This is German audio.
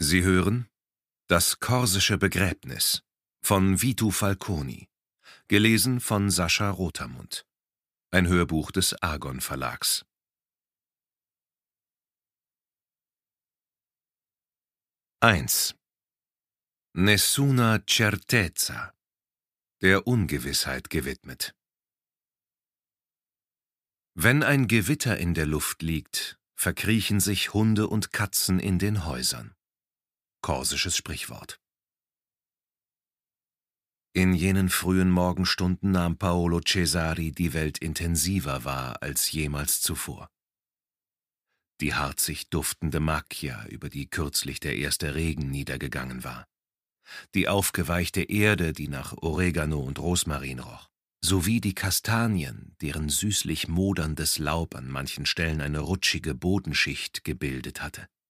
Sie hören Das korsische Begräbnis von Vitu Falconi, gelesen von Sascha Rotermund. Ein Hörbuch des Argon Verlags. Nessuna certezza, der Ungewissheit gewidmet. Wenn ein Gewitter in der Luft liegt, verkriechen sich Hunde und Katzen in den Häusern. Korsisches Sprichwort. In jenen frühen Morgenstunden nahm Paolo Cesari die Welt intensiver wahr als jemals zuvor. Die harzig duftende Macchia, über die kürzlich der erste Regen niedergegangen war, die aufgeweichte Erde, die nach Oregano und Rosmarin roch, sowie die Kastanien, deren süßlich moderndes Laub an manchen Stellen eine rutschige Bodenschicht gebildet hatte.